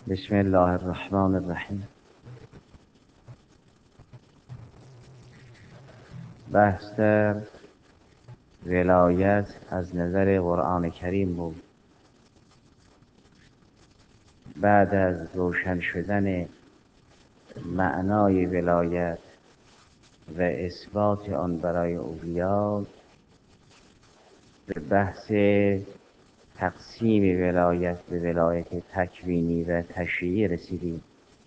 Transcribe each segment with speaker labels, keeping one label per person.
Speaker 1: بسم الله الرحمن الرحیم. بحث در ولایت از نظر قرآن کریم بود. بعد از روشن شدن معنای ولایت و اثبات آن برای اولیا، به بحث تقسیم ولایت به ولایت تکوینی و تشریعی رسیدیم.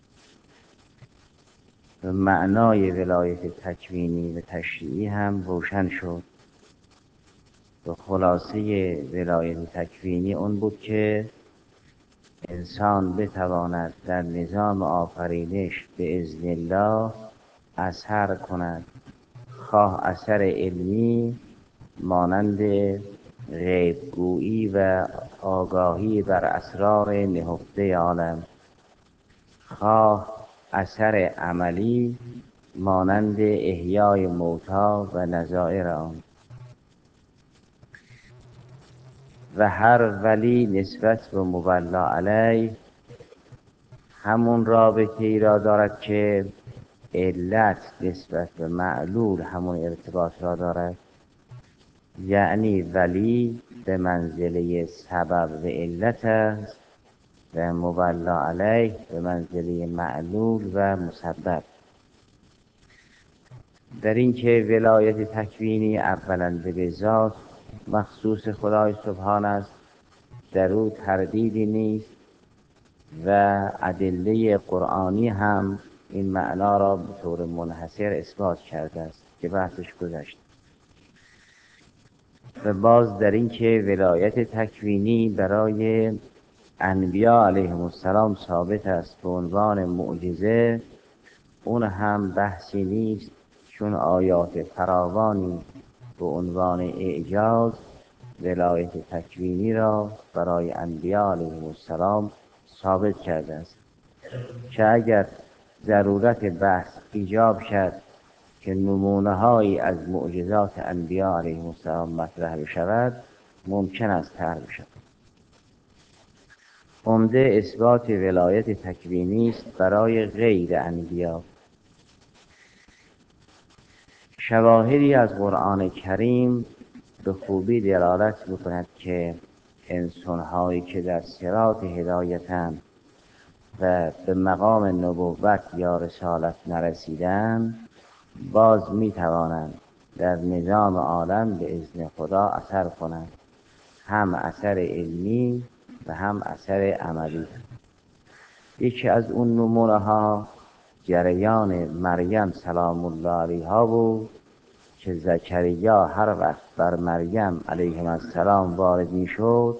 Speaker 1: و معنای ولایت تکوینی و تشریعی هم روشن شد. و خلاصه ولایت تکوینی اون بود که انسان بتواند در نظام آفرینش به اذن الله اثر کند، خواه اثر علمی مانند غیبگویی و آگاهی بر اسرار نهفته عالم، خواه اثر عملی مانند احیای موتی و نظائر آن. و هر ولی نسبت به مولا علیه همون رابطه ای را دارد که علت نسبت به معلول همون ارتباط را دارد. یعنی ولی به منزله سبب و علت است و مولا علیه به منزله معلول و مسبب. در این که ولایت تکوینی اولا به ذات مخصوص خدای سبحان است، در او تردیدی نیست و ادله قرآنی هم این معنا را به طور منحصر اثبات کرده است که بحثش گذشت. و باز در این که ولایت تکوینی برای انبیا علیهم السلام ثابت است به عنوان معجزه، اون هم بحثی نیست، چون آیات فراوانی به عنوان اعجاز ولایت تکوینی را برای انبیا علیهم السلام ثابت کرده است که اگر ضرورت بحث ایجاب شد که نمونه هایی از معجزات انبیا علیهم السلام مطرح بشود، ممکن است طرح بشود. عمده اثبات ولایت تکوینی است برای غیر انبیا. شواهدی از قرآن کریم به خوبی دلالت می‌کند که انسان‌هایی که در صراط هدایتند و به مقام نبوت یا رسالت نرسیدند، باز می‌توانند در نظام عالم به اذن خدا اثر کنند، هم اثر علمی و هم اثر عملی. یکی از اون نمونه‌ها جریان مریم سلام الله علیها بود که زکریا هر وقت بر مریم علیه السلام وارد میشد،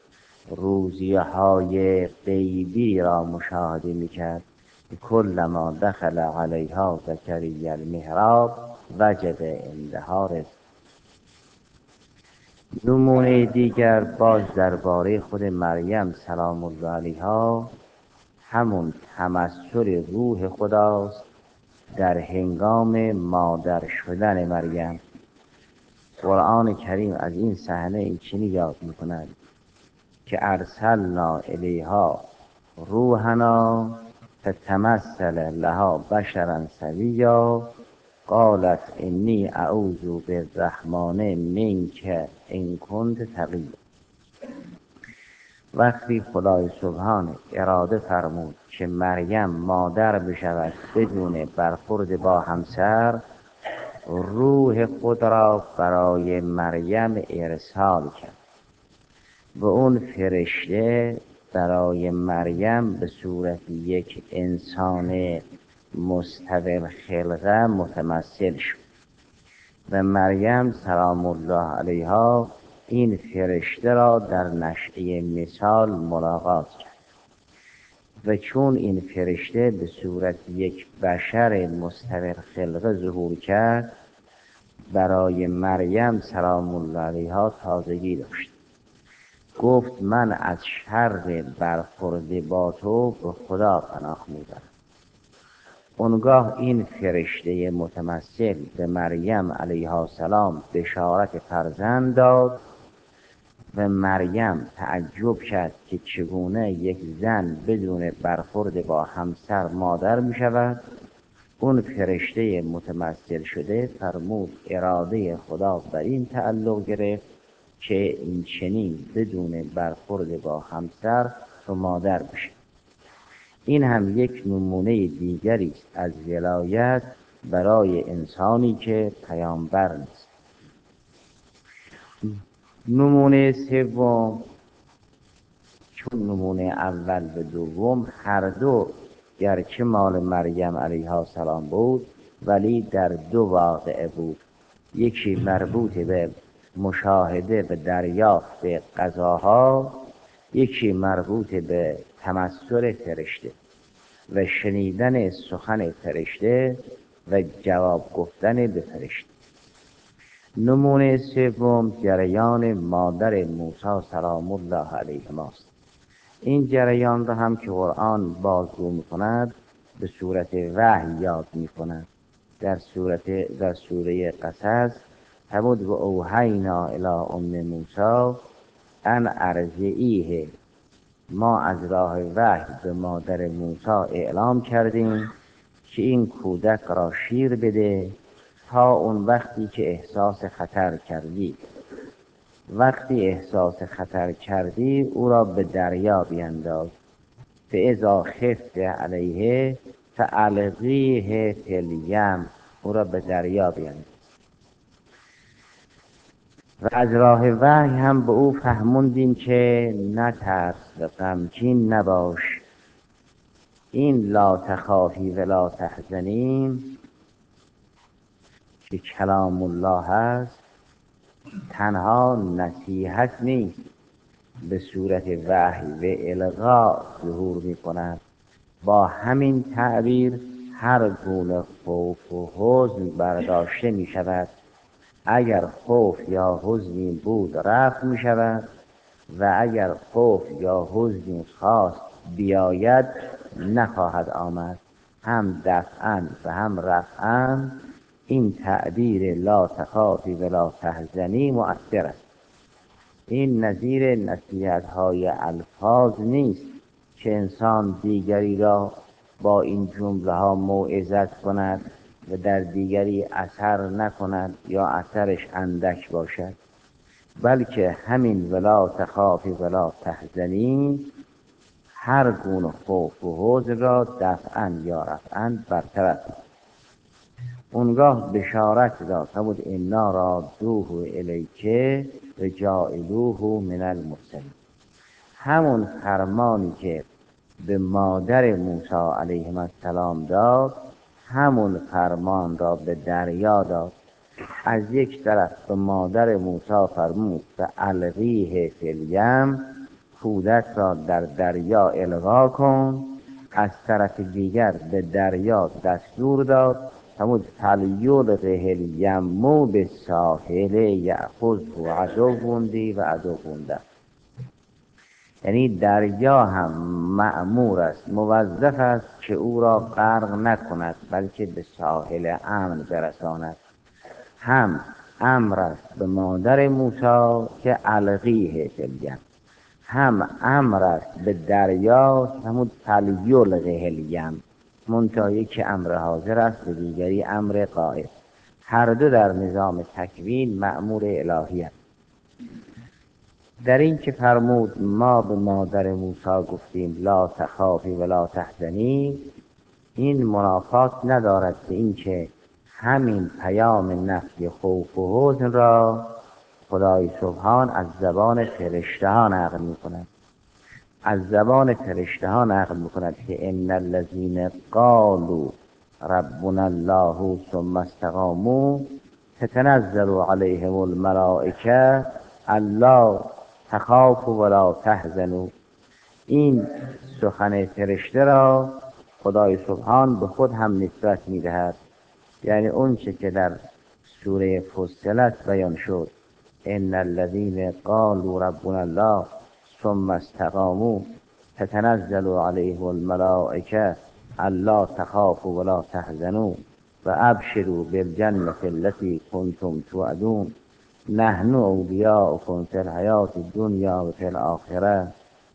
Speaker 1: روزیهای غیبی را مشاهده میکرد. کلما دخل علیها زکریا المحراب وجد عندها رزقا. نمونه دیگر باز درباره خود مریم سلام الله علیها همون تمثل روح خداست در هنگام مادر شدن مریم. قرآن کریم از این صحنه این چنین یاد می‌کند که ارسلنا الیها روحنا فتمثل لها بشرا سویا قالت انی اعوذ بالرحمن منک ان کنت تقیا. وقتی خدای سبحان اراده فرمود که مریم مادر بشود بدون برخورد با همسر، روح خود را برای مریم ارسال کرد و اون فرشته برای مریم به صورت یک انسان مستقل خلقه متمثل شد و مریم سلام الله علیها این فرشته را در نشأه مثال ملاقات کرد و چون این فرشته به صورت یک بشر مستقل خلقه ظهور کرد، برای مریم سلام الله علیها تازگی داشت. گفت من از شر برخورد با تو به خدا پناه میبرم. اونگاه این فرشته متمثل به مریم علیها السلام بشارت فرزند داد و مریم تعجب کرد که چگونه یک زن بدون برخورد با همسر مادر می شود. اون فرشته متمثل شده فرمود اراده خدا بر این تعلق گرفت که این چنین بدون برخورد با همسر و مادر بشه. این هم یک نمونه دیگری است از ولایت برای انسانی که پیامبر نیست. نمونه سوم، چون نمونه اول و دوم هر دو گرچه مال مریم علیها السلام بود ولی در دو واقعه بود. یکی مربوط به مشاهده و دریافت قضاها، یکی مربوط به تمثل فرشته و شنیدن سخن فرشته و جواب گفتن به فرشته. نمونه سوم جریان مادر موسی سلام الله علیهما است. این جریان را هم که قرآن بازگو می‌کند به صورت وحی یاد می‌کند. در سوره قصص فرمود و اوحینا الی ام موسی ان ارضعیه، ما از راه وحی به مادر موسی اعلام کردیم که این کودک را شیر بده تا اون وقتی که احساس خطر کردی. وقتی احساس خطر کردی او را به دریا بینداز. فاذا خفت علیه فالقیه فی الیم، او را به دریا بینداز. و از راه وحی هم به او فهموندیم که نترس و غمگین نباش. این لا تخافی و لا تحزنی که کلام الله هست، تنها نصیحت نیست، به صورت وحی و القا ظهور می کند. با همین تعبیر هر گونه خوف و حزن برداشته می شود. اگر خوف یا حزنی بود رفع می شود و اگر خوف یا حزنی خواست بیاید نخواهد آمد. هم دفعاً و هم رفعاً این تعبیر لا تخافی و لا تحزنی مؤثر است. این نظیر نصیحت‌های الفاظ نیست که انسان دیگری را با این جمله ها موعظت کند و در دیگری اثر نکند یا اثرش اندک باشد، بلکه همین ولا تخافی ولا تحزنی هر گونه خوف و حزن را دفعاً یا رفعاً برطرف. اونگاه بشارت داد فرمود انا رادوه الیک و جاعلوه من المرسلین. همون فرمانی که به مادر موسی علیه السلام داد همون فرمان را به دریا داد. از یک طرف به مادر موسی فرمود فالقیه فی الیم، کودک را در دریا القا کن. از طرف دیگر به دریا دستور داد فرمود فلیلقه الیم بالساحل یأخذه عدو لی و عدو له. یعنی دریا هم مأمور است، موظف است که او را غرق نکند بلکه به ساحل امن برساند. هم امر است به مادر موسی که القیه فی الیم، هم امر است به دریا همون فلیلقه الیم، منتها یکی امر حاضر است و دیگری امر غایب. هر دو در نظام تکوین مأمور الهی است. در این که فرمود ما به مادر موسی گفتیم لا تخافی و لا تحزنی، این منافات ندارد که این که همین پیام نفی خوف و حزن را خدای سبحان از زبان فرشته ها نقل می کند. از زبان فرشته ها نقل می کند که ان الذین قالوا ربنا الله ثم استقاموا تتنزل علیهم الملائکه الا تخافوا ولا تحزنوا. این سخن فرشته را خدای سبحان به خود هم نسبت می دهد. یعنی اون چه که در سوره فصلت بیان شد ان الذین قالوا ربنا الله ثم استقاموا تتنزل علیهم الملائکه الا تخافوا ولا تحزنوا و ابشروا بالجنة التي کنتم توعدون نحن اولیاؤکم فی الحیات الدنیا و فی الاخره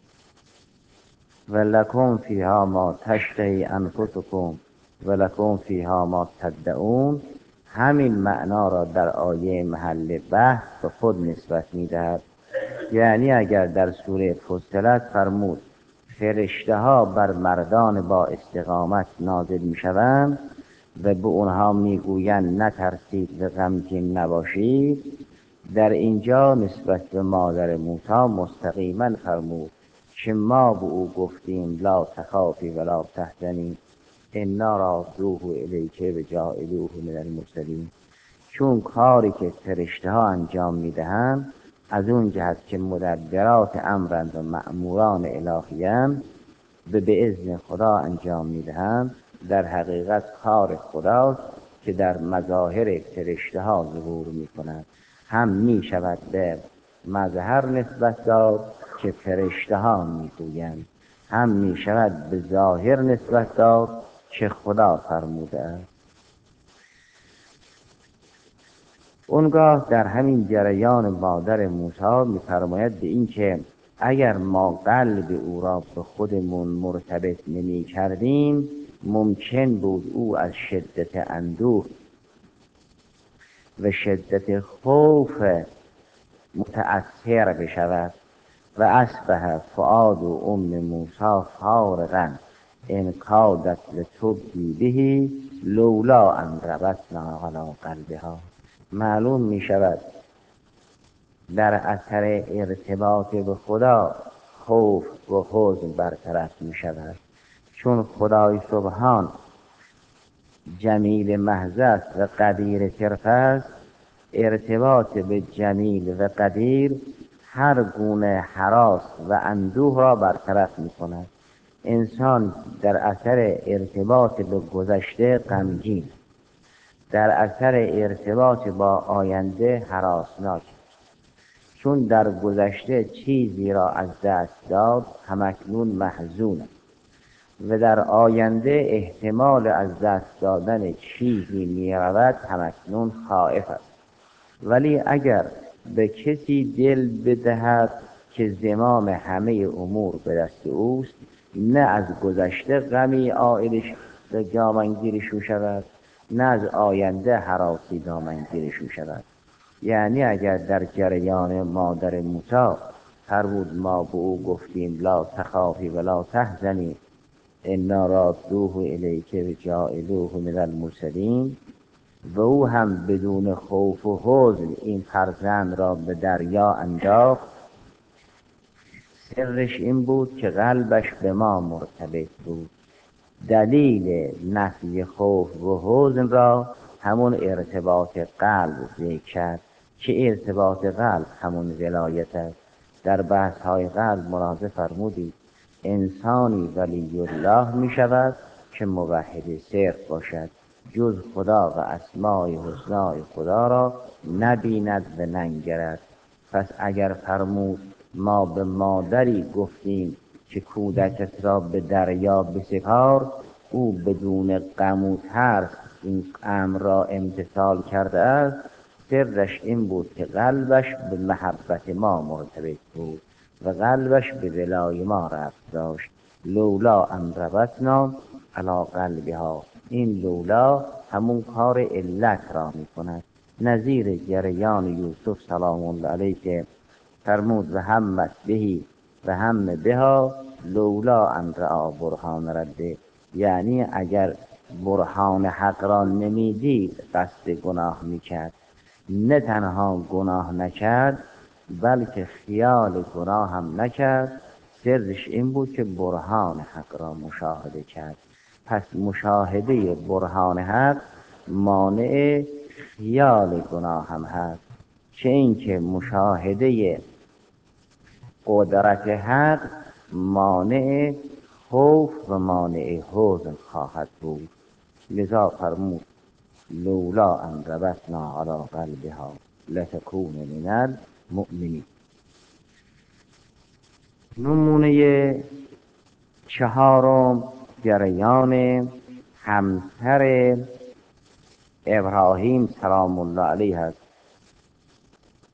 Speaker 1: و لکم فیها ما تشتهی انفسکم و لکم فیها ما تدعون. همین معنا را در آیه محل بحث به خود نسبت می‌دهد. یعنی اگر در سوره فصلت فرمود فرشته ها بر مردان با استقامت نازل می‌شوند و به اونها میگویند نترسید و غمگین نباشید، در اینجا نسبت به مادر موسی مستقیما فرمود که ما به او گفتیم لا تخافی ولا تحزنی انا رادوه الیک و جاعلوه من المرسلین. چون کاری که فرشته ها انجام میدهند از اون جهت که مدبرات امرند و مأموران الهی‌اند و به اذن خدا انجام میدهند، در حقیقت کار خداست که در مظاهر فرشته ها ظهور میکند. هم میشود به مظهر نسبت داد که فرشته ها میگویند، هم میشود به ظاهر نسبت داد که خدا فرموده است. اونگاه در همین جریان مادر موسی می‌فرماید به این که اگر ما قلب او را به خودمون مرتبط نمی کردیم ممکن بود او از شدت اندوه و شدت خوف متأثر بشود و اصبح فؤاد ام موسی فارغا ان کادت لتبدی به لولا ان ربطنا علی قلبها. معلوم می شود در اثر ارتباط به خدا خوف و حزن برطرف می شود. چون خدای سبحان جمیل محض است و قدیر صرف است، ارتباط به جمیل و قدیر هر گونه هراس و اندوه را برطرف می کند. انسان در اثر ارتباط به گذشته غمگین، در اثر ارتباط با آینده هراسناک، چون در گذشته چیزی را از دست داد همکنون محزون و در آینده احتمال از دست دادن چیزی می رود همکنون خائف است. ولی اگر به کسی دل بدهد که زمام همه امور به دست اوست، نه از گذشته غمی عائدش به دامنگیرش می شود، نه از آینده هراسی دامنگیرش می شود. یعنی اگر در جریان مادر موسی فرمود ما به او گفتیم لا تخافی ولا تحزنی انا رادوه الیک و جاعلوه من المرسلین، و او هم بدون خوف و حزن این فرزند را به دریا انداخت، سرش این بود که قلبش به ما مرتبط بود. دلیل نفی خوف و حزن را همون ارتباط قلب ذکر کرد که ارتباط قلب همون ولایت است. در بحث های قلب ملاحظه فرمودید انسانی ولی الله می شود که موحد صرف باشد، جز خدا و اسماء حسنای خدا را نبیند و ننگرد. پس اگر فرمود ما به مادری گفتیم که کودکت را به دریا بسپار، او بدون غم و ترس این امر را امتثال کرده است، سرش این بود که قلبش به محبت ما مرتبط بود و قلبش به ولای ما ربط داشت. لولا ان ربطنا علی قلبها، این لولا همون کار علت را می کند، نظیر جریان یوسف سلام الله علیه که فرمود و همت بهی و هم بها لولا ان رأى برهان ربه. یعنی اگر برهان حق را نمیدید قصد گناه میکرد، نه تنها گناه نکرد بلکه خیال گناه هم نکرد، سرش این بود که برهان حق را مشاهده کرد. پس مشاهده برهان حق مانع خیال گناه هم هست، چه اینکه مشاهده قدرت حق مانع خوف و مانع حزن خواهد بود. لذا فرمود لولا ان ربطنا علی قلبها لتکون من المؤمنین. نمونه چهارم جریان همسر ابراهیم سلام الله علیه است.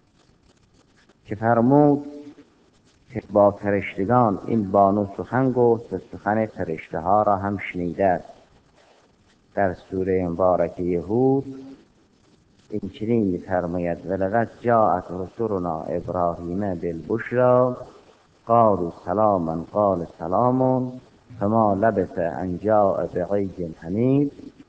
Speaker 1: که فرمود که با فرشتگان این بانو سخن گفت و سخن فرشته ها را هم شنیده است. در سوره مبارکه هود این چنین می‌فرماید ولقد جاءت رسلنا ابراهیم بالبشری قالوا سلاما قال سلام فما لبث ان جاء بعجل حنیذ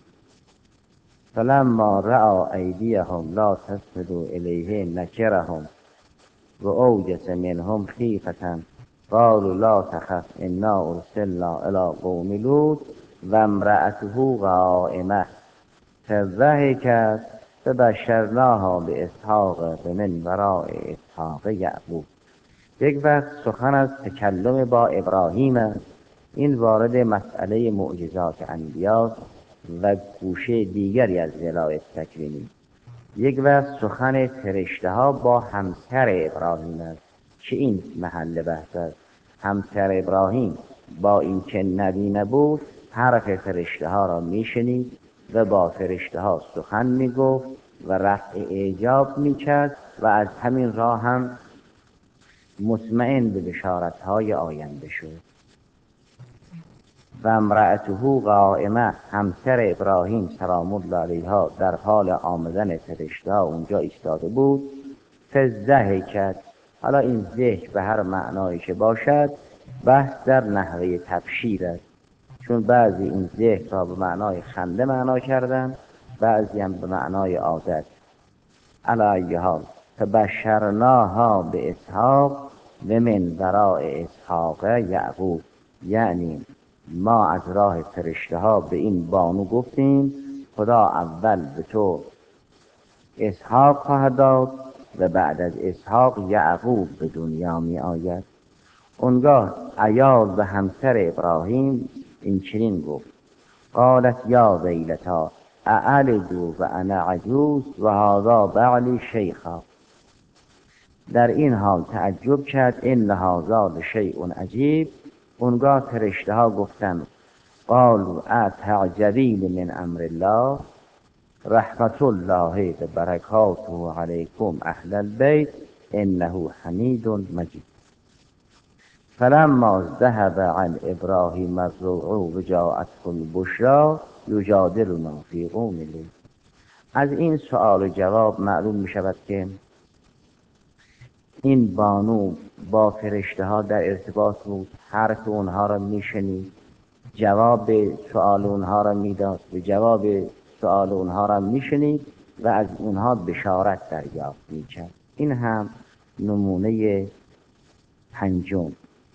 Speaker 1: فلما رأى ایدیهم لا تصل الیه نکرهم و اوجس منهم خیفة قالوا لا تخف انا ارسلنا الی قوم لوط و امرأته قائمة فضحکت فبشرناها باسحاق و من وراء اسحاق یعقوب. یک وقت سخن از تکلم با ابراهیم است. این وارد مسئله معجزات انبیاست و گوشه دیگری از ولایت تکوینی. یک وقت سخن فرشته ها با همسر ابراهیم است که این محل بحث است. همسر ابراهیم با اینکه نبی نبود حرف فرشته ها را میشنید و با فرشته ها سخن میگفت و رفع اعجاب میکرد و از همین راه هم مطمئن به بشارت های آینده شد. و امرأته قائمه، همسر ابراهیم سلام الله علیها در حال آمدن فرشته ها اونجا ایستاده بود. فضحکت، حالا این ضحک به هر معنایی که باشد بحث در نحوه تبشیر است، چون بعضی این ضحک را به معنای خنده معنا کردن، بعضی هم به معنای عادت. علی ای حال فبشرناها به اسحاق و من وراء اسحاق یعقوب، یعنی ما از راه فرشته ها به این بانو گفتیم خدا اول به تو اسحاق خواهد داد و بعد از اسحاق یعقوب به دنیا می آید. اونگاه عیال و همسر ابراهیم این چنین گفت قالت یا ویلتا اعلدوا و انا عجوز و هذا بعلی شیخا. در این حال تعجب کرد ان هذا لشیء عجیب. اونگاه فرشته ها گفتند قالوا اتعجبین من امر الله رحمت الله و برکاته علیکم اهل البیت انه حمید مجید. فلما ذهب عن ابراهیم الروع و جاءته البشری یجادلنا فی قوم لوط. از این سؤال و جواب معلوم می شود که این بانو با فرشته ها در ارتباط بود، حرف اونها را می شنید، جواب سؤال اونها را می داد و جواب سؤال اونها را می شنید و از اونها بشارت دریافت می کرد. این هم نمونه پنجم.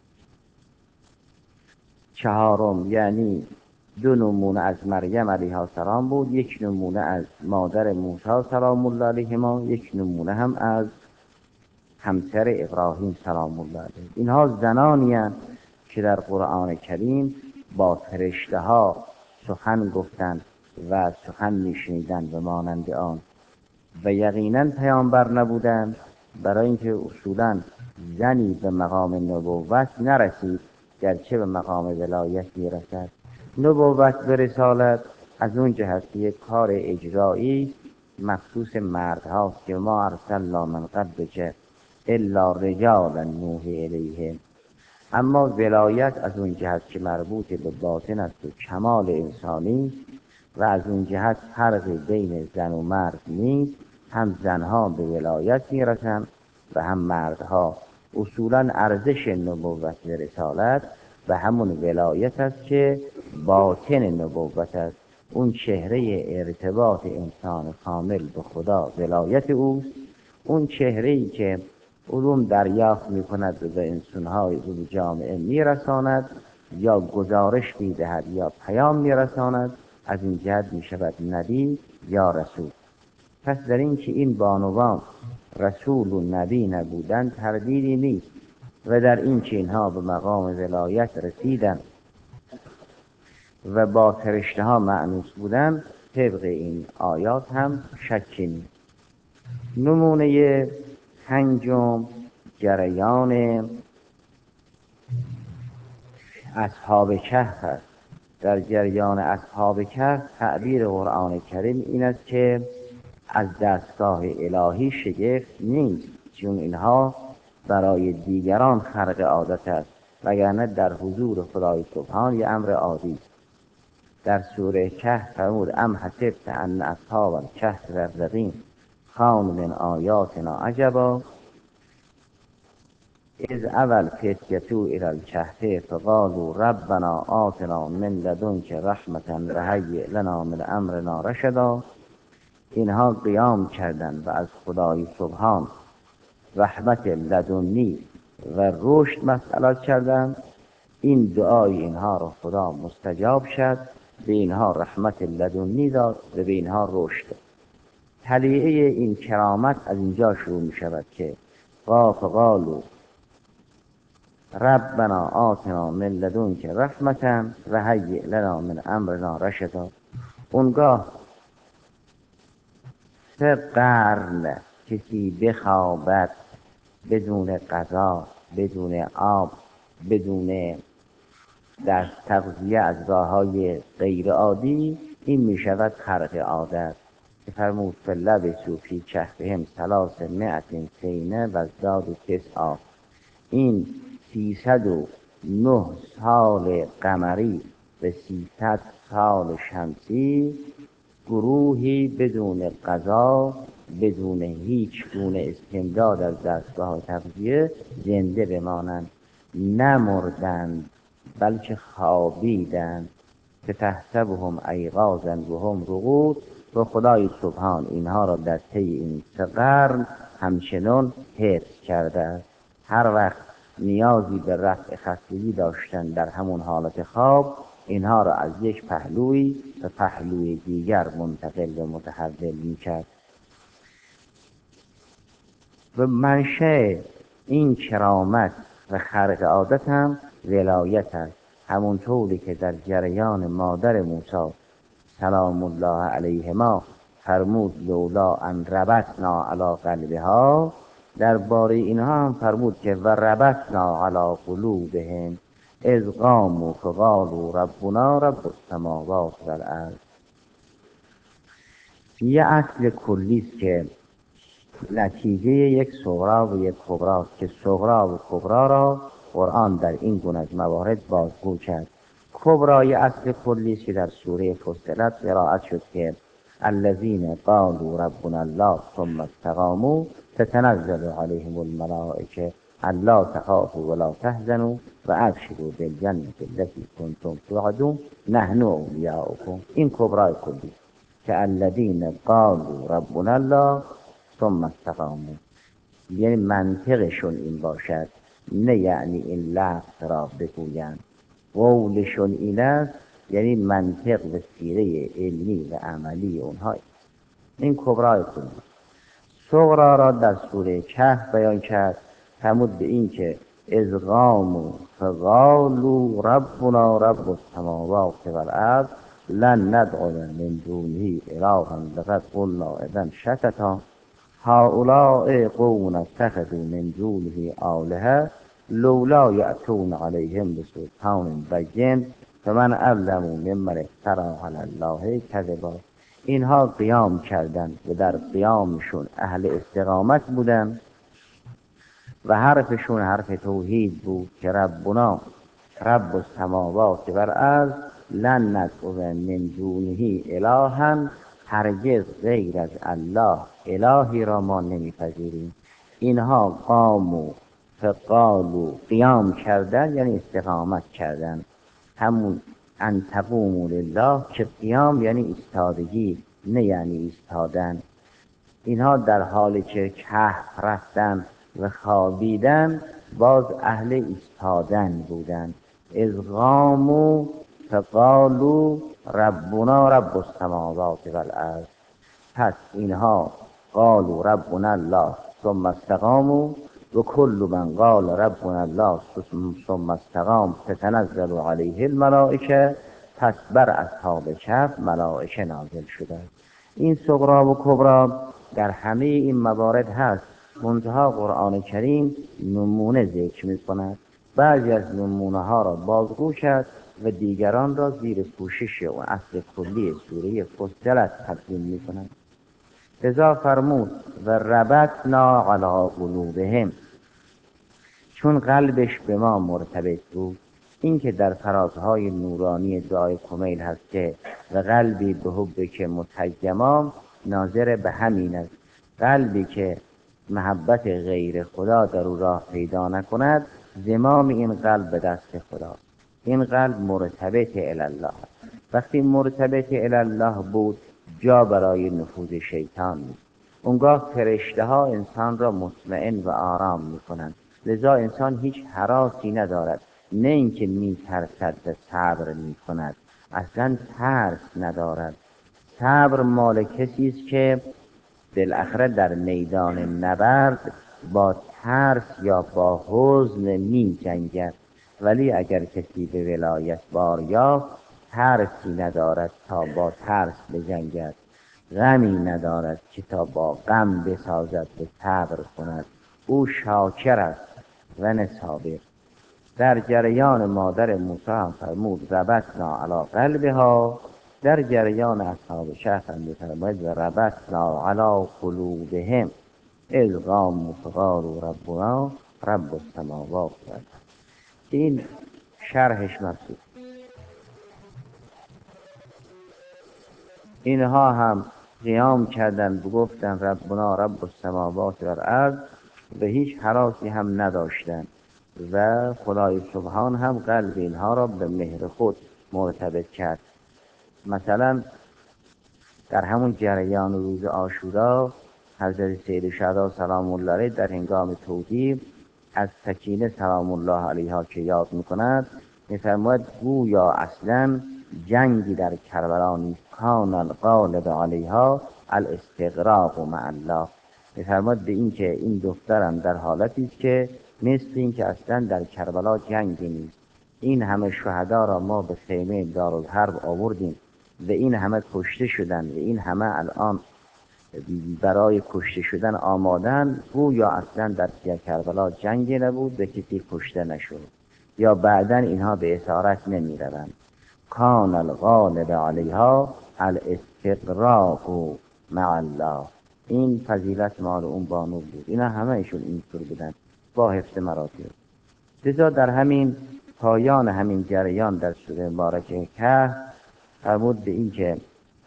Speaker 1: چهارم یعنی دو نمونه از مریم علیها السلام بود، یک نمونه از مادر موسی سلام الله علیهما، یک نمونه هم از همسر ابراهیم سلام الله علیه. اینها زنانی هستند که در قرآن کریم با فرشته ها سخن گفتند و سخن میشنیدند و مانند آن و یقینا پیامبر نبودند، برای اینکه اصولا زنی به مقام نبوت نرسید گرچه به مقام ولایت میرسد. نبوت به رسالت از اون جهت که یک کار اجرایی مخصوص مردهاست که ما ارسلنا من قبلک الا رجالا نوحی الیهم، اما ولایت از اون جهت که مربوط به باطن است و کمال انسانی و از اون جهت فرقی بین زن و مرد نیست، هم زنها به ولایت میرسند و هم مردها. اصولا ارزش نبوت و رسالت و همون ولایت است که باطن نبوت است، اون چهره ارتباط انسان کامل به خدا ولایت اوست، اون چهره‌ای که علوم دریافت می‌کند و به انسان‌های به جامعه می‌رساند یا گزارش می‌دهد یا پیام می‌رساند، از این جهت می‌شود نبی یا رسول. پس در این که این بانوان رسول و نبی نبودند تردیدی نیست و در این که اینها به مقام ولایت رسیدند و با فرشته ها مأنوس بودند طبق این آیات هم شکی نیست. نمونه پنجم جریان اصحاب کهف است. در جریان اصحاب کهف تعبیر قرآن کریم این است که از دستگاه الهی شگفت نیست، چون اینها برای دیگران خرق عادت است، وگرنه در حضور خدای سبحان یه امر عادی است. در سوره کهف فرمود ام حسبت ان اصحاب الکهف والرقیم کانوا من آیاتنا عجبا اذ اول فتیة الی الکهف فقالوا ربنا آتنا من لدنک رحمة وهیئ لنا من امرنا رشدا. اینها قیام کردند و از خدای سبحان رحمت لدنی و رشد مسئلات کردند. این دعای اینها را خدا مستجاب شد، به اینها رحمت لدنی داد و به اینها رشد. طلیعه این کرامت از اینجا شروع می شود که فقالوا ربنا آتنا من لدنک رحمة و هیئ لنا من امرنا رشدا. اونگاه 3 قرن کسی بخوابد بدون غذا، بدون آب، بدون در تغذیه از راه‌های غیر عادی، این می شود خرق عادت. که فرمود فلبثوا فی کهفهم 300 سنین و ازدادوا 9. این 309 سال قمری و 300 سال شمسی گروهی بدون غذا، بدون هیچ گونه استمداد از دستگاه تغذیه زنده بمانند، نمردند بلکه خوابیدند. که تحسبهم ایقاظا و هم رقود. و خدای سبحان اینها را در طی این 3 قرن همچنان حفظ کرده است. هر وقت نیازی به رفع خستگی داشتن در همون حالت خواب، اینها را از یک پهلوی به پهلوی دیگر منتقل و متحول می‌کرد. و منشأ این کرامت و خرق عادت هم ولایت است. همونطوری که در جریان مادر موسی سلام الله علیهما فرمود لولا ان ربطنا علی قلبها، درباره اینها هم فرمود که و ربطنا علی قلوبهم اذ قاموا فقالوا ربنا رب السماوات والارض. یه اصل کلی است که نتیجه یک صغرا و یک کبرا است که صغرا و کبرا را قرآن در این گونه از موارد بازگو کرد. کبرای اصل کلی است که در سوره فصلت قرائت شد که الذین قالوا ربنا الله ثم استقاموا تتنزل علیهم الملائکه الا تخافوا ولا تحزنوا وابشروا بالجنة التي کنتم توعدون نحن اولیاؤکم. این کبرای کلی که الذین قالوا ربنا الله ثم استقاموا، یعنی منطقشون این باشد، نه یعنی این لفظ را بگویند. قولشون این است، یعنی منطق و سیره علمی و عملی اونها. این کبرای کلی. صغرا را در سوره کهف بیان کرد، فرمود به این که اذ قاموا فقالوا ربنا رب السماوات والارض لن ندعو من دونه الها لقد قلنا اذا شططا هؤلاء قوم اتخذوا من دونه آلهة لولا یأتون علیهم بسلطان بین فمن اظلم ممن افتری علی الله کذبا. اینها قیام کردند و در قیامشون اهل استقامت بودند و حرفشون حرف توحید بود که ربنا رب السماوات والارض لن ندعو من دونه الها، هرگز غیر از الله الهی را ما نمیپذیریم. اینها قاموا فقالوا قیام کردن یعنی استقامت کردن، همون ان تقوموا لله که قیام یعنی ایستادگی نه یعنی ایستادن. اینها در حالی که کهف رفتن و خوابیدن باز اهل ایستادن بودن. اذ قاموا فقالوا ربنا رب السماوات والارض. پس اینها قالوا ربنا الله ثم استقاموا و کل من قال ربنا الله ثم استقام تتنزل علیه الملائکه. پس بر اصحاب کهف ملائکه نازل شده. این صغرا و کبرا در همه این موارد هست، منتها قرآن کریم نمونه ذکر می کند. بعضی از نمونه ها را بازگو کرد و دیگران را زیر پوشش و اصل کلی سوره فصلت تبیین می کند. لذا فرمود و ربطنا علی قلوبهم. چون قلبش به ما مرتبط بود. این که در فرازهای نورانی دعای کمیل هست که و قلبی به حب که متیما، ناظر به همین است. قلبی که محبت غیر خدا در او راه پیدا نکند، زمام این قلب به دست خدا. این قلب مرتبط الله. وقتی مرتبط الله بود، جا برای نفوذ شیطان نیست. اونگاه فرشته ها انسان را مطمئن و آرام میکنند. لذا انسان هیچ هراسی ندارد. نه اینکه میترسد و صبر میکند، اصلا ترس ندارد. صبر مال کسی است که بالاخره در میدان نبرد با ترس یا با حزن می جنگد. ولی اگر کسی به ولایت بار یافت، ترسی ندارد تا با ترس بجنگد، غمی ندارد که تا با غم بسازد و صبر کند. او شاکر است و نه صابر. در جریان مادر موسی هم فرمود ربطنا علی قلبها، در جریان اصحاب شهر هم می‌فرماید و ربطنا علی قلوبهم اذ قاموا فقالوا ربنا رب السماوات والارض. این شرحش مبسوط. اینها هم قیام کردن و گفتن ربنا رب السماوات والارض و هیچ هراسی هم نداشتن و خدای سبحان هم قلب اینها را به مهر خود مرتبط کرد. مثلا در همون جریان روز عاشورا حضرت سید شهدا سلام الله علیه در هنگام توحید از سکینه سلام الله علیها که یاد میکند میفرماید گویا اصلا جنگی در کربلا نیست، کان الغالب علیها الاستغراق مع الله. میفرماید به این که این دخترم در حالتی است که مثل این که اصلا در کربلا جنگی نیست. این همه شهدا را ما به خیمه دارالحرب آوردیم و این همه کشته شدن و این همه الان برای کشته شدن آمادن، گویا اصلا در کربلا جنگی نبود و کسی کشته نشد یا بعداً اینها به اسارت نمی روند. کان الغالب علیها الاستغراق مع الله. این فضیلت مال اون بانو بود. اینا همه ایشون اینطور بودن با حفظ مراتب. لذا در همین پایان همین جریان در سوره مبارکه کهف فرمود به این که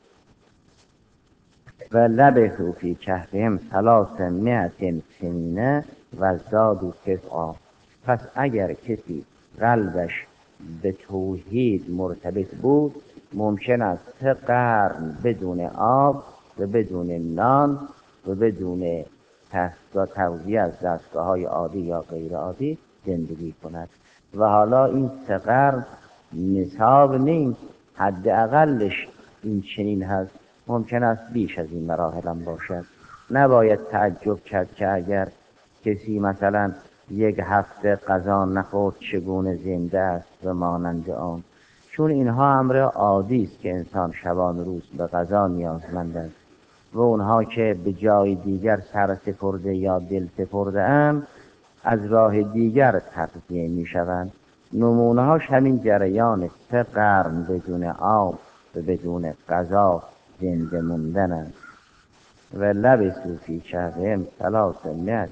Speaker 1: و لبثوا فی کهفهم 300 سنین و زادوا تسعا. پس اگر کسی قلبش به توحید مرتبط بود، ممکن است 3 قرن بدون آب و بدون نان و بدون تغذیه از دستگاه‌های عادی یا غیر عادی زندگی کند. و حالا این 3 قرن نصاب نیست، حداقلش این چنین هست. ممکن است بیش از این مراحل هم باشد. نباید تعجب کرد که اگر کسی مثلا 1 هفته غذا نخورد چگونه زنده است و مانند آن. چون اینها امر عادی است که انسان شبان روز به غذا نیازمند است و اونها که به جای دیگر سر سپرده یا دل سپرده اند از راه دیگر تغذیه می شوند. نمونه هاش همین جریان 3 قرن بدون آب و بدون غذا زنده موندن است. و لبثوا فی کهفهم 300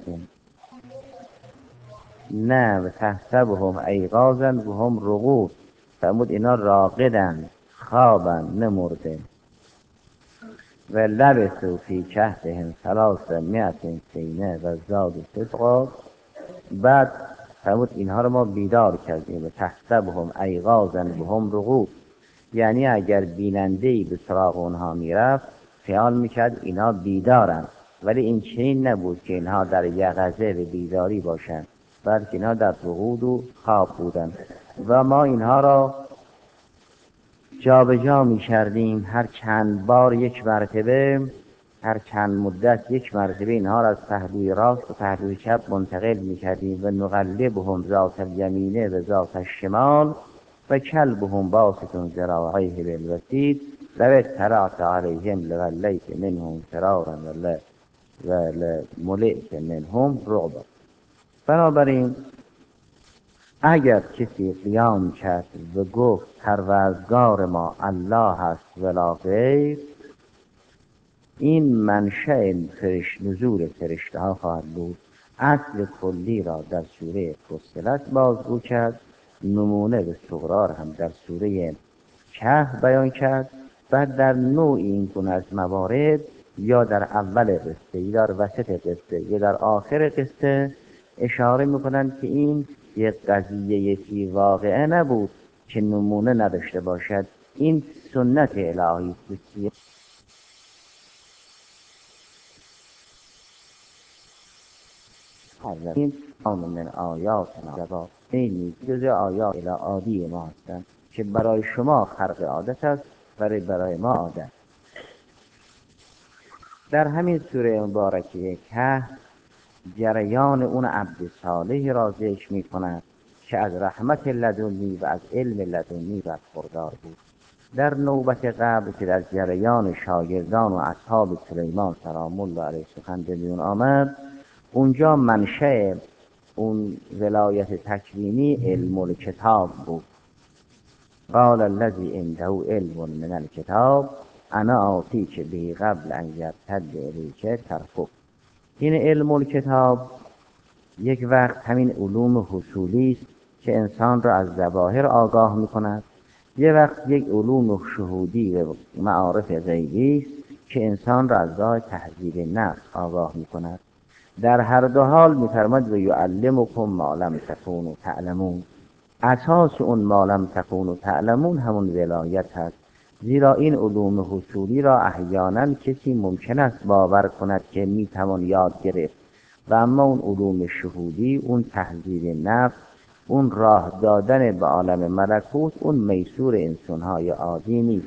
Speaker 1: نه و تحسبهم ایقاظا و هم رقود. فرمود اینا راقدن، خوابن، نمرده. و لبثوا فی کهفهم 300 سنین و زادوا تسعا. بعد فرمود اینها رو ما بیدار کردیم و تحسبهم ایقاظا و هم رقود. یعنی اگر بیننده‌ای به سراغ اونها میرفت خیال میکرد اینها بیدارن، ولی این چنین نبود که اینها در یقظه و بیداری باشند، بلکه اینها در رقود و خواب بودند. و ما اینها را جا به جا می‌کردیم، هر چند بار 1 مرتبه، هر چند مدت 1 مرتبه اینها را از پهلوی راست و پهلوی چپ منتقل می‌کردیم و نقلبهم ذات الیمین و ذات الشمال و کلبهم باسط ذراعیه بالوسید لو اطلعت علیهم لولیت منهم فرارا و لملئت منهم رعبا. بنابراین اگر کسی قیام کرد و گفت پروردگار ما الله هست ولا غیر، این منشأ نزول فرشته ها خواهد بود. اصل کلی را در سوره فصلت بازگو کرد، نمونه به صغرا هم در سوره کهف بیان کرد. بعد در نوع این گونه از موارد یا در اول قصه یا در وسط قصه یا در آخر قصه اشاره میکنند که این یک قضیه فی واقعه نبود که نمونه نداشته باشد. این سنت الهی است. این من آیات نجبا این جز آیات الهی ما هستند که برای شما خرق عادت است، برای ما عادت. در همین سوره مبارکه که جریان اون عبد صالح را ذکر می کند که از رحمت لدنی و از علم لدنی برخوردار بود. در نوبت قبل که در جریان شاگردان و اصحاب سلیمان سلام الله علیه سخن بیان آمد، اونجا منشأ اون ولایت تکوینی علم الکتاب بود. قال الذی عنده علم من الکتاب انا آتیک به قبل ان یرتد الیک طرفک. این علم الکتاب یک وقت همین علوم حصولی است که انسان را از ظواهر آگاه می‌کند، یک وقت یک علوم شهودی و معارف غیبی است که انسان را از راه تهذیب نفس آگاه می‌کند. در هر دو حال می‌فرماید و یعلمکم ما لم تکونوا تعلمون. اساس اون ما لم تکونوا تعلمون همون ولایت هست، زیرا این علوم حصولی را احیانا کسی ممکن است باور کند که میتوان یاد گرفت و اما اون علوم شهودی، اون تهذیب نفس، اون راه دادن به عالم ملکوت، اون میسور انسان‌های عادی نیست.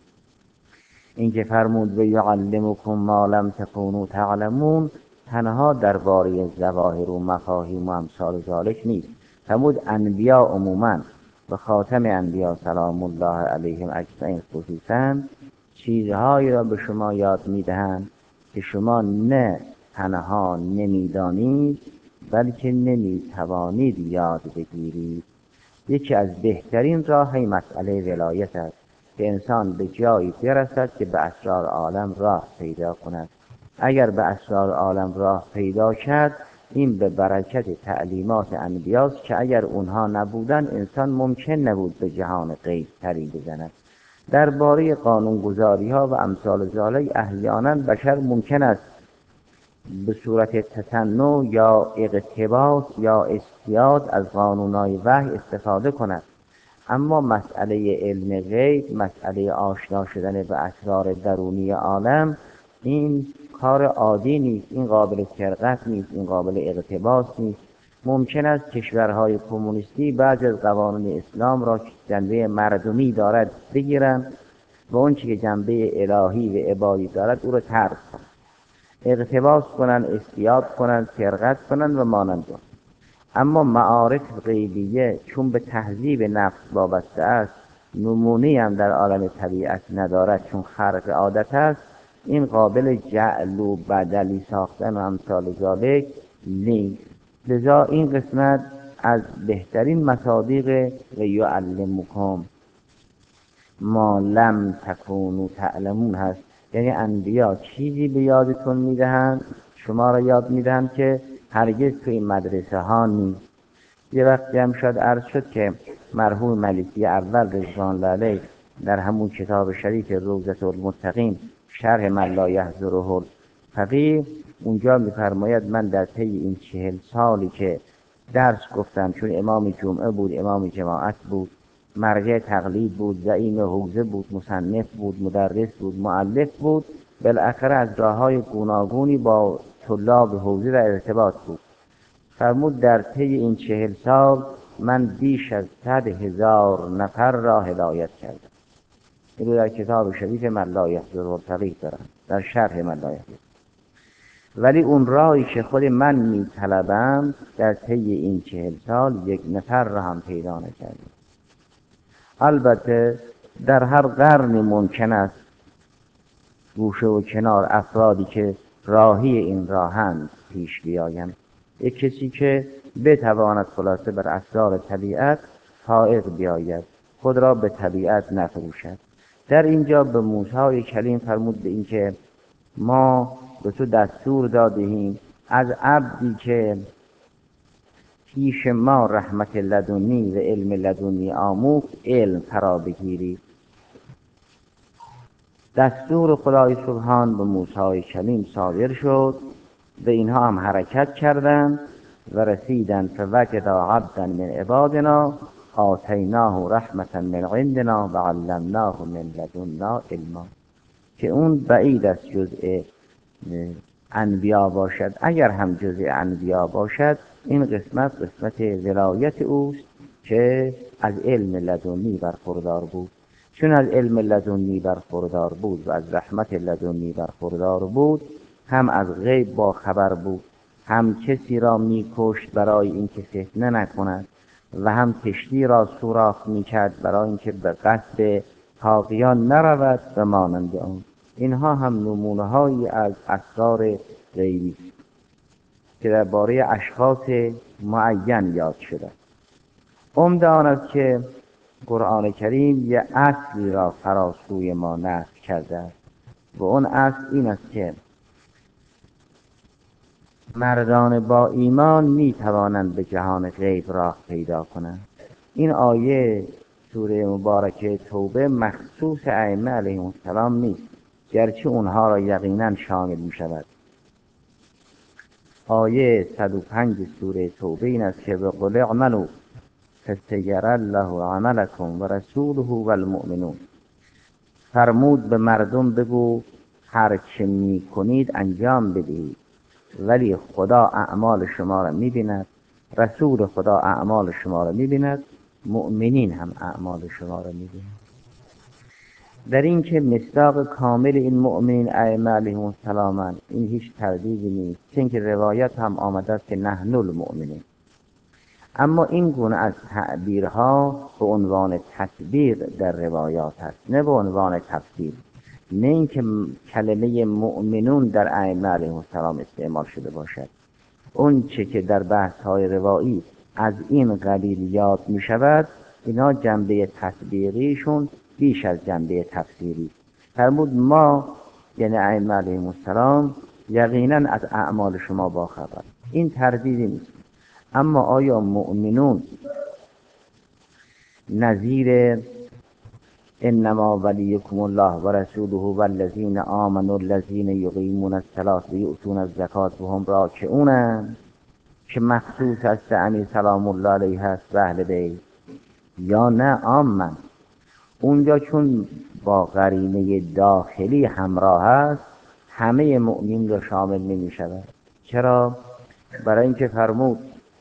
Speaker 1: این که فرمود و یعلمکم ما لم تکونوا تعلمون تنها درباره ظواهر و مفاهیم و امثال ذالک نیست. فرمود انبیا عموما و خاتم انبیا سلام الله علیهم اجمعین خصوصا چیزهایی را به شما یاد میدهند که شما نه تنها نمیدانید بلکه نمیتوانید یاد بگیرید. یکی از بهترین راه مسئله ولایت است که انسان به جایی برسد که به اسرار عالم راه پیدا کند. اگر به اسرار عالم راه پیدا کرد، این به برکت تعلیمات انبیاست که اگر اونها نبودن انسان ممکن نبود به جهان غیب تری بزند. درباره قانونگذاری ها و امثال ذالک احیانا بشر ممکن است به صورت تصنع یا اقتباس یا استیاد از قانونهای وحی استفاده کند، اما مسئله علم غیب، مسئله آشنا شدن به اسرار درونی عالم، این کار عادی نیست، این قابل سرقت نیست، این قابل اقتباس نیست. ممکن است کشورهای کمونیستی بعضی از قوانین اسلام را که جنبه مردمی دارد بگیرند و اون که جنبه الهی و عبادی دارد او را ترک کنند، اقتباس کنند، استیاد کنند، سرقت کنند و مانند آن. اما معارف غیبیه چون به تهذیب نفس وابسته است، نمونه‌ای هم در عالم طبیعت ندارد چون خرق عادت است، این قابل جعل و بدلی ساختن و امثال ذالک نیست. لذا این قسمت از بهترین مصادیق و یعلمکم ما لم تکونوا تعلمون هست. یعنی انبیا چیزی به یادتون میدهند، شما را یاد میدهند که هرگز توی مدرسه ها نیست. یه وقتی هم شاید عرض شد که مرحوم ملکی اول رضوان الله علیه در همون کتاب شریف روضة المتقین شرح من لا یحضره الفقیه اونجا میفرماید من در طی این 40 سالی که درس گفتم، چون امام جمعه بود، امام جماعت بود، مرجع تقلید بود، زعیم حوزه بود، مصنف بود، مدرس بود، مؤلف بود، بالاخره از راههای گوناگونی با طلاب حوزه در ارتباط بود. فرمود در طی این 40 سال من بیش از 100,000 نفر را هدایت کردم. این رو در کتاب شریف من لا یحضره الفقیه دارم، در شرح من لا یحضره. ولی اون راهی که خود من می طلبم در طی این 40 سال 1 نفر را هم پیدا نکردم. البته در هر قرنی ممکن است گوشه و کنار افرادی که راهی این راهند پیش بیایند. یک کسی که بتواند خلاصه بر اسرار طبیعت فائق بیاید، خود را به طبیعت نفروشد. در اینجا به موسی کلیم فرمود به این که ما به تو دستور دادیم از عبدی که پیش ما رحمت لدنی و علم لدنی آموخت علم فرا بگیرید. دستور خدای سبحان به موسی کلیم صادر شد و اینها هم حرکت کردند و رسیدن فوجدا عبدا من عبادنا آتیناه رحمتا من عندنا و علمناه من لدنا علما، که اون بعید از جزء انبیا باشد. اگر هم جزء انبیا باشد این قسمت ولایت اوست که از علم لدنی برخوردار بود. چون از علم لدنی برخوردار بود و از رحمت لدنی برخوردار بود، هم از غیب با خبر بود، هم کسی را می‌کشت برای اینکه فتنه نکند و هم کشتی را سوراخ می‌کرد برای اینکه به قصد طاغیان نرود و مانند آن. اینها هم نمونه‌هایی از اسرار غیبی که درباره اشخاص معین یاد شده. عمده آن است که قرآن کریم یه اصلی را فراسوی ما نقل کرده است و اون اصل این است که مردان با ایمان می توانند به جهان غیب راه پیدا کنند. این آیه سوره مبارکه توبه مخصوص ائمه علیهم السلام نیست، گرچه اونها را یقینا شامل می شود. آیه 105 سوره توبه این است که وقل اعملوا فسیری الله عملکم و رسوله و المؤمنون. فرمود به مردم بگو هر چه می کنید انجام بدهید، ولی خدا اعمال شما را می بیند، رسول خدا اعمال شما را می بیند، مؤمنین هم اعمال شما را می بیند. در این که مصداق کامل این مؤمنین ائمه علیهم السلام، این هیچ تردیدی نیست، چون که روایت هم آمده است که نحن المؤمنین. اما این گونه از تعبیرها به عنوان تطبیق در روایات است، نه به عنوان تفسیر. نه اینکه کلمه مؤمنون در ائمه علیهم السلام استعمال شده باشد. اون چه که در بحث‌های روایی از این قبیل یاد می شود، اینا جنبه تطبیقیشون بیش از جنبه تفسیری. فرمود ما یعنی ائمه علیهم السلام یقینا از اعمال شما باخبر. این تردیدی نیست. اما آیا مؤمنون نظیر انما ولیکم الله و رسوله و الذین آمنوا الذین یقیمون الصلاة و یؤتون الزکاة و هم راکعون که مخصوص است علی سلام الله علیه است و اهل بیت، یا نه عامه؟ اونجا چون با قرینه داخلی همراه است همه مؤمن را شامل نمی شود. چرا؟ برای اینکه فرمود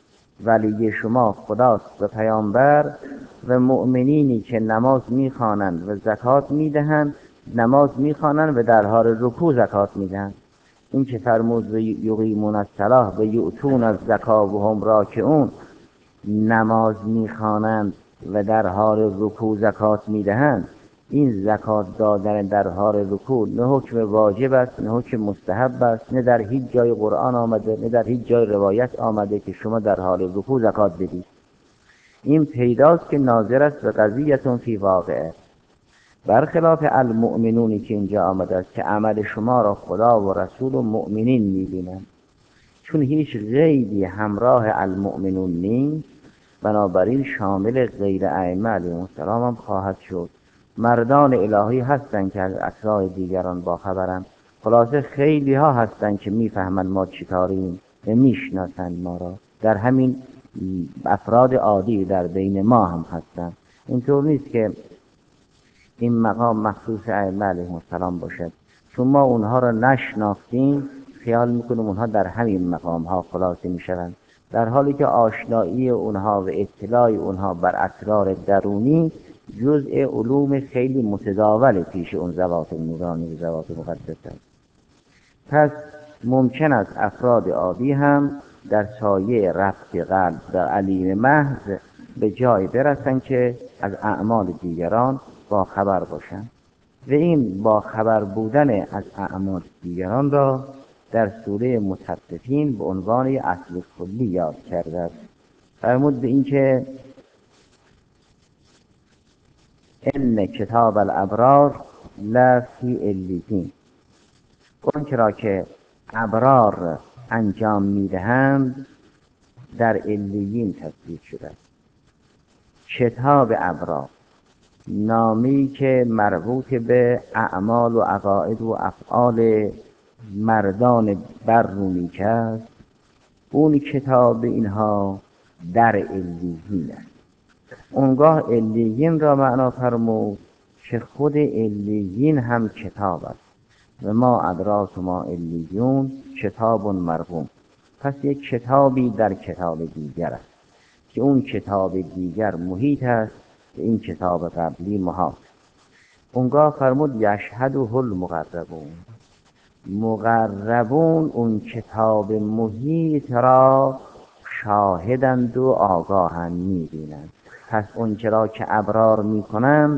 Speaker 1: ولی شما خداست و پیامبر و مؤمنینی که نماز میخوانند و زکات میدهند، نماز میخوانند و در حال رکوع زکات میدهند. این که فرمود و یقیمون الصلاة و یؤتون الزکاة و هم راکعون، نماز میخوانند و در حال رکوع زکات میدهند، این زکات دادن در حال رکوع نه حکم واجب است نه حکم مستحب است، نه در هیچ جای قرآن آمده نه در هیچ جای روایت آمده که شما در حال رکوع زکات بدید. این پیداست که ناظر است به قضیتون فی واقعه، برخلاف المؤمنونی که اینجا آمده است که عمل شما را خدا و رسول و مؤمنین میبینند. چون هیچ غیبی همراه المؤمنون نیست، بنابراین شامل غیر ائمه علیهم السلام هم خواهد شد. مردان الهی هستند که از اسرار دیگران باخبرند. خلاصه خیلی ها هستند که میفهمند ما چیکاریم و میشناسند ما را. در همین افراد عادی در بین ما هم هستند. اینطور نیست که این مقام مخصوص ائمه علیهم السلام باشد. چون ما اونها را نشناختیم خیال میکنیم اونها در همین مقام ها خلاصه میشوند، در حالی که آشنایی اونها و اطلاع اونها بر اسرار درونی جزء علوم خیلی متداول پیش اون ذوات نورانی و ذوات مقدس است. پس ممکن است افراد عادی هم در سایه ربط قلب در علیم محض به جای برسند که از اعمال دیگران با خبر باشند و این با خبر بودن از اعمال دیگران را در سوره مطففین به عنوان اصل کلی یاد کرده است. فرمود به این که ان کتاب الابرار لفی علیین، اون را که ابرار انجام میدهند در علیین تصویر شده است. کتاب ابرار، نامی که مربوط به اعمال و عقاید و افعال مردان برونیک است، اون کتاب اینها در علیین است. اونگاه علیین را معنا فرمود که خود علیین هم کتاب است. و ما ادراک ما علیون کتاب مرقوم. پس یک کتابی در کتاب دیگر است که اون کتاب دیگر محیط است که این کتاب قبلی محاط. اونگاه فرمود یشهده المقربون. مقربون اون کتاب محیط را شاهدند و آگاهند، می‌بینند. پس اون چرا که ابرار می‌کنند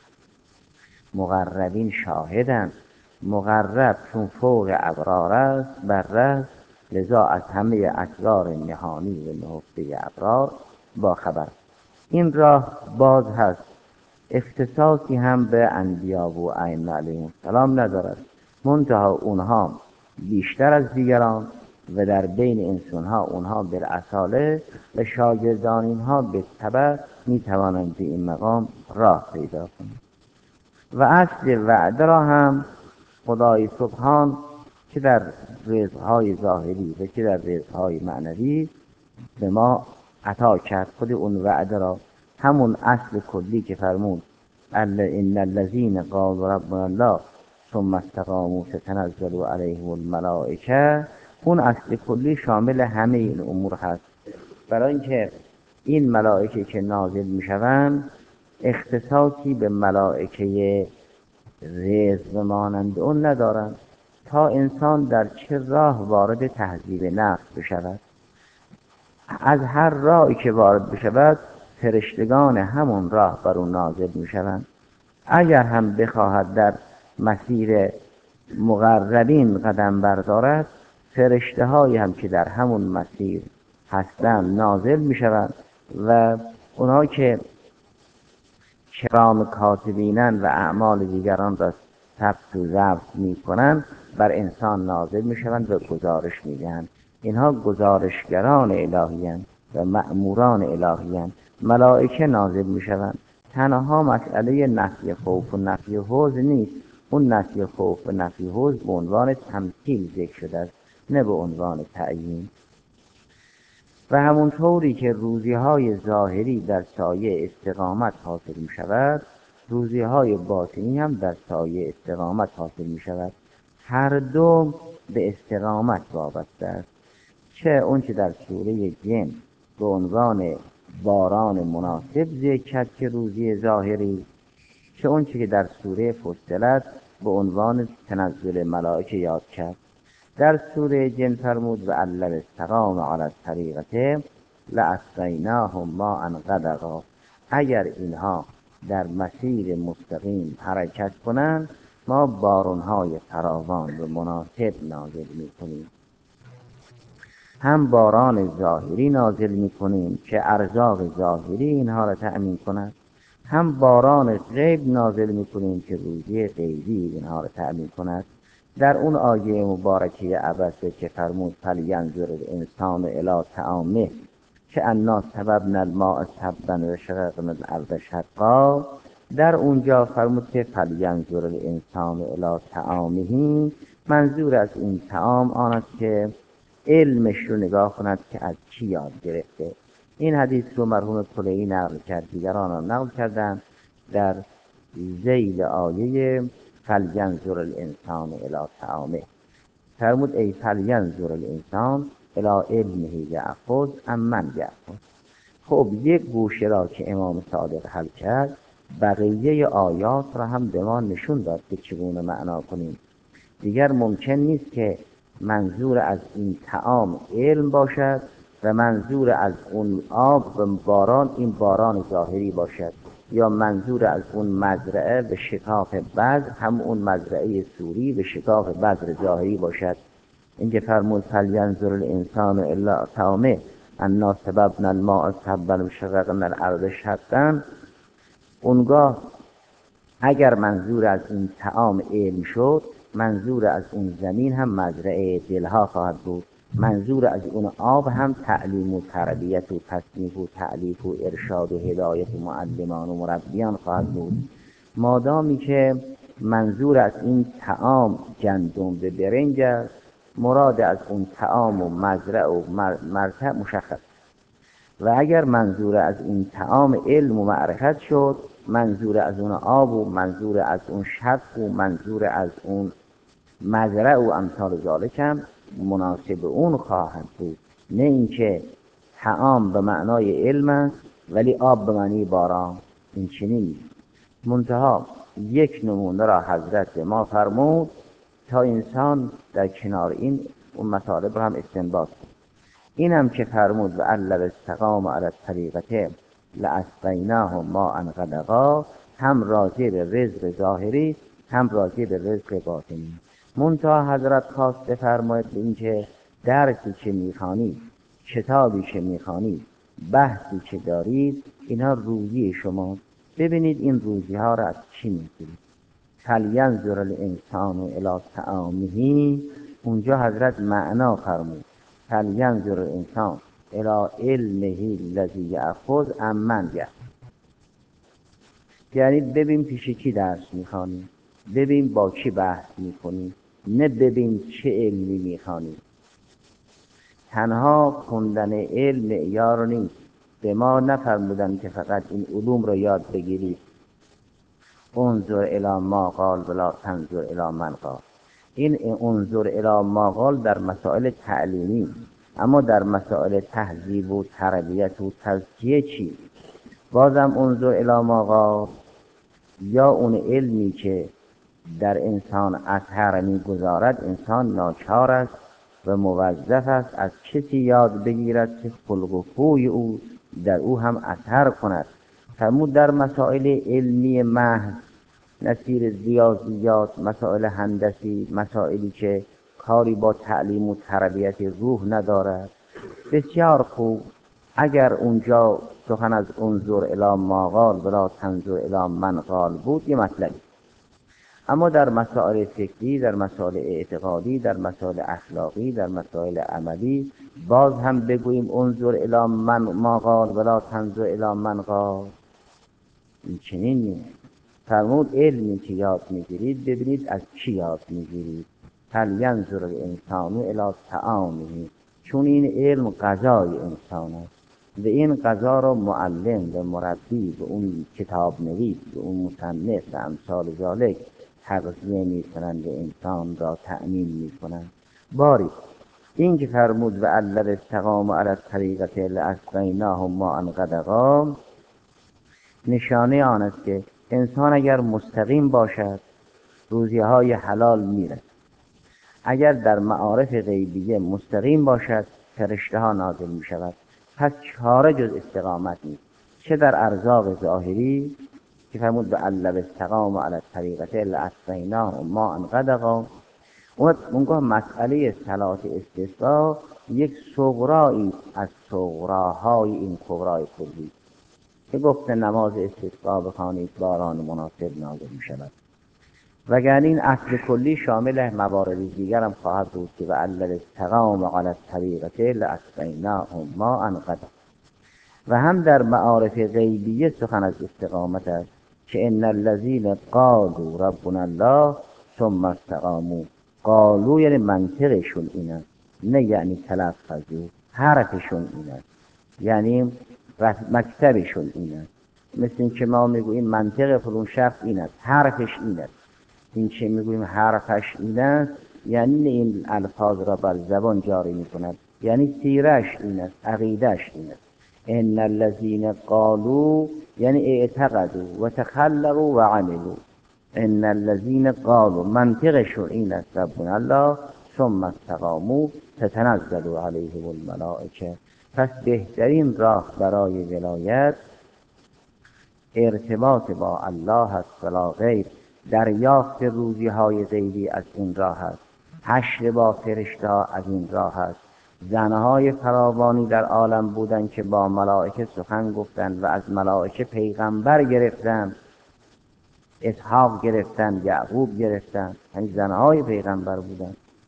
Speaker 1: مقربین شاهدند. مقرب چون فوق ابرار است بر، لذا از همه اسرار نهانی و نهفته ابرار با خبر. این راه باز هست، اختصاصی هم به انبیا و ائمه علیهم السلام ندارد، منتها اونها بیشتر از دیگران و در بین انسانها اونها بالاصاله و شاگردان اینها به تبع میتوانند به این مقام راه پیدا کنند. و اصل وعده را هم خدای سبحان که در رزقهای ظاهری و که در رزقهای معنوی به ما عطا کرد. خود اون وعده را همون اصل کلی که فرمود ان الذین قالوا ربنا الله ثم استقاموا تتنزل علیهم الملائکه، اون اصل کلی شامل همه این امور هست. برای اینکه این ملائکه که نازل میشوند اختصاصی به ملائکه رزق مانند اون ندارند، تا انسان در چه راه وارد تهذیب نفس بشود. از هر راهی که وارد بشود فرشتگان همون راه بر اون نازل میشوند. اگر هم بخواهد در مسیر مقربین قدم بردارد، فرشته هایی هم که در همون مسیر هستند نازل میشوند و اونها که کرام کاتبینن و اعمال دیگران را ثبت و ضبط میکنند بر انسان نازل میشوند و گزارش میدهند. اینها گزارشگران الهی‌اند و مأموران الهی‌اند. ملائکه نازل میشوند. تنها مسئله نفی خوف و نفی حزن نیست. اون نفی خوف و نفی حزن به عنوان تمثیل ذکر شده است، نه به عنوان تعیین. و همونطوری که روزی‌های ظاهری در سایه استقامت حاصل می شود، روزی‌های باطنی هم در سایه استقامت حاصل می شود. هر دو به استقامت وابسته است. چه اون که در سوره جن به عنوان باران مناسب ذکر کرد که روزی ظاهری، چه اون که در سوره فصلت به عنوان تنزل ملائکه یاد کرد. در سوره جن فرمود و علل استقام علی الطریقه لاسقیناهم ماء غدقا. اگر اینها در مسیر مستقیم حرکت کنند ما بارانهای فراوان و مناسب نازل می‌کنیم. هم باران ظاهری نازل می‌کنیم که ارزاق ظاهری اینها را تأمین کند، هم باران غیب نازل می‌کنیم که روزی غیبی اینها را تأمین کند. در اون آیه مبارکه عبسه که فرمود فلینظر الانسان الی طعامه که انا صببنا الماء صبا و شققنا الارض شقا، در اونجا فرمود که فلینظر الانسان الی طعامه، منظور از این طعام آن است که علمش رو نگاه کند که از کی یاد گرفته. این حدیث رو مرحوم طلعی نقل کرد، دیگران هم نقل کردند در ذیل آیه فلینظر الانسان الی طعامه. فرمود ای فلینظر الانسان الی علمه یأخذ امن یأخذ. خب یک گوشه را که امام صادق حل کرد، بقیه آیات را هم به ما نشون داد که چگونه معنا کنیم. دیگر ممکن نیست که منظور از این طعام علم باشد و منظور از اون آب و باران این باران ظاهری باشد، یا منظور از اون مزرعه به شکاف بذر هم اون مزرعه سوری به شکاف بذر ظاهری باشد. اینکه فرمود فلینظر الانسان الی طعامه انا صببنا الماء صبا و شققنا الارض شقا، اونگاه اگر منظور از این طعام علم شد، منظور از اون زمین هم مزرعه دلها خواهد بود منظور از اون آب هم تعلیم و تربیت و تصنیف و تعلیف و ارشاد و هدایت و معلمان و مربیان خواهد بود. مادامی که منظور از این طعام گندم و برنج است، مراد از اون طعام و مزرع و مرتع مشخص. و اگر منظور از این طعام علم و معرفت شد، منظور از اون آب و منظور از اون شق و منظور از اون مزرع و امثال ذالک هم مناسب اون خواهد بود. نه اینکه طعام به معنای علم است ولی آب به معنی باران، این چنین نیست. منتها یک نمونه را حضرت ما فرمود تا انسان در کنار این اون مطالب را هم استنباط کنه. این هم که فرمود و لو استقام علی الطریقة لاسقیناهم ماء غدقا، هم راجع به رزق ظاهری هم راجع به رزق باطنی. منتها حضرت خواست بفرماید این که درسی که میخوانید، کتابی که میخوانید، بحثی که دارید، اینها روزی شما. ببینید این روزی ها را از چی میگیرید. فلینظر الانسان الی طعامه، اونجا حضرت معنا فرمود فلینظر الانسان الی علمه الذی یأخذ عمن یأخذ، یعنی ببین پیش کی درس میخوانی، ببین با کی بحث میکنی، نه ببین چه علمی میخوانی. تنها خوندن علم معیار نیست. به ما نفرمودن که فقط این علوم رو یاد بگیرید. انظر الی ما قال ولا تنظر الی من قال. این انظر الی ما قال در مسائل تعلیمی، اما در مسائل تهذیب و تربیت و تزکیه چی؟ بازم انظر الی ما قال، یا اون علمی که در انسان اثر میگذارد، انسان ناچار است و موظف است از کسی یاد بگیرد که خلق و خوی او در او هم اثر کند. فرمود در مسائل علمی محض، نصیر ریاضیات، مسائل هندسی، مسائلی که کاری با تعلیم و تربیت روح ندارد، بسیار خوب. اگر اونجا سخن از انظر الی ما قال ولا تنظر الی من قال بود، یه مطلبی. اما در مسائل فکری، در مسائل اعتقادی، در مسائل اخلاقی، در مسائل عملی، باز هم بگوییم انظر الی من ما قال ولا تنظر الی من قال، این چنین نیست. فرمود علمی که یاد میگیرید ببینید از چی یاد میگیرید. فلینظر الانسان الی طعامه، چون این علم غذای انسان است و این غذا را معلم و مربی و اون کتاب نویس و اون مصنف و امثال ذالک تغذیه میکنند و انسان را تأمین میکنند. باری این که فرمود و لو استقاموا علی الطریقة لاسقیناهم ماء غدقا، نشانه آن است که انسان اگر مستقیم باشد روزیهای حلال میرد. اگر در معارف غیبیه مستقیم باشد فرشته ها نازل می شود. پس چاره جز استقامت نیست، چه در ارزاق ظاهری که فرمود و لو استقاموا علی الطریقة لاسقیناهم ماء غدقا. اونگاه مسئله صلاة استسقا یک صغرایی از صغراهای این کبرای کلی که گفته نماز استسقا بخوانید باران مناسب نازل می شود. وگرنه این اصل کلی شامل موارد دیگر هم خواهد بود که و لو استقاموا علی الطریقة لاسقیناهم ماء غدقا. و هم در معارف غیبیه سخن از استقامت است که ان الذین قالوا ربنا الله ثم استقاموا. قالوا یعنی منطقشون این است، نه یعنی تلفظو، حرفشون این است، یعنی مکتبشون این است. مثل این که ما میگوییم منطق فلان شخص این است، حرفش این است. این که میگوییم حرفش این است یعنی این الفاظ را بر زبان جاری میکند، یعنی سیرش این است، عقیدش این است. ان الذین قالوا یعنی اعتقدوا و تخلقوا و عملوا. ان الذین قالوا منطقشون این است ربنا الله ثم استقاموا تتنزل علیهم الملائکه. پس بهترین راه برای ولایت ارتباط با الله است ولا غیر. دریافت روزی های غیبی از این راه است، حشر با فرشته از این راه است. زنهای فراوانی در عالم بودند که با ملائکه سخن گفتند و از ملائکه پیغمبر گرفتند، اسحاق گرفتند، یعقوب گرفتند، یعنی زنهای پیغمبر بودند.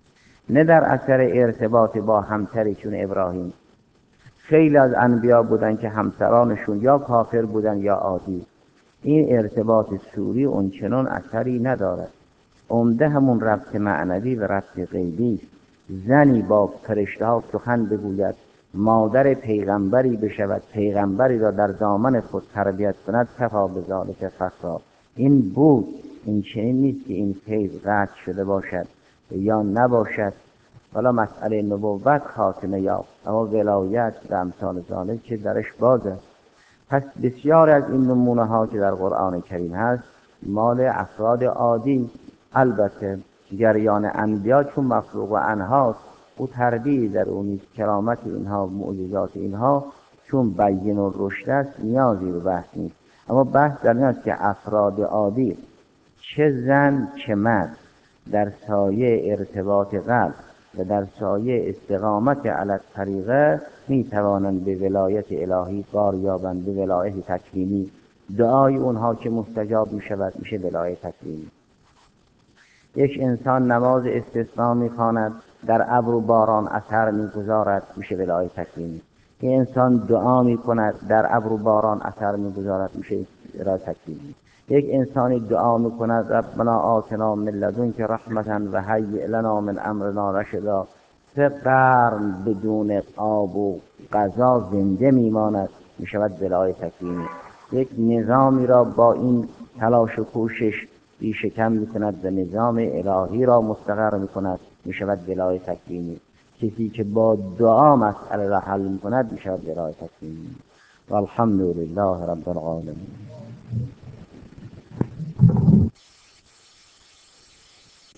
Speaker 1: نه در اثر ارتباط با همسری چون ابراهیم. خیلی از انبیا بودن که همسرانشون یا کافر بودن یا عادی. این ارتباط سوری اونچنان اثری ندارد. عمده همون ربط معنوی و ربط غیبی. زنی با فرشته ها سخن بگوید، مادر پیغمبری بشود، پیغمبری را در دامن خود تربیت کند، کفا بذالک فخرا. این بود. این چنین نیست که این فیض قطع شده باشد یا نباشد. حالا مسئله نبوت خاتمه یافت، اما ولایت و امثال ذالک که درش بازه. پس بسیار از این نمونه ها که در قرآن کریم هست مال افراد عادی. البته جریان انبیا چون مفروغ و انهاست، او تردید در اون نیست. کرامت اینها، معجزات اینها چون بین و رشد است نیازی به بحث نیست. اما بحث در این است که افراد عادی چه زن چه مرد در سایه ارتباط قلب و در سایه استقامت علی الطریقه می توانند به ولایت الهی بار یابند، به ولایت تکوینی. دعای اونها که مستجاب می شود میشه ولایت تکوینی. یک انسان نماز استسقا می خواند، در ابر و باران اثر می گذارد، میشه ولایت تکوینی. یک انسان دعا می کند، در ابر و باران اثر می گذارد، میشه ولایت تکوینی. یک انسانی دعا می کند ربنا آتنا من لدنک رحمتا و هیئ لنا من امرنا رشدا، 3 قرن بدون آب و غذا زنده میماند، میشود ولایت تکوینی. یک نظامی را با این تلاش و کوشش ریشه کم میکند و نظام الهی را مستقر میکند، میشود ولایت تکوینی. کسی که با دعا مسئله را حل میکند میشود ولایت تکوینی. والحمد لله رب العالمین.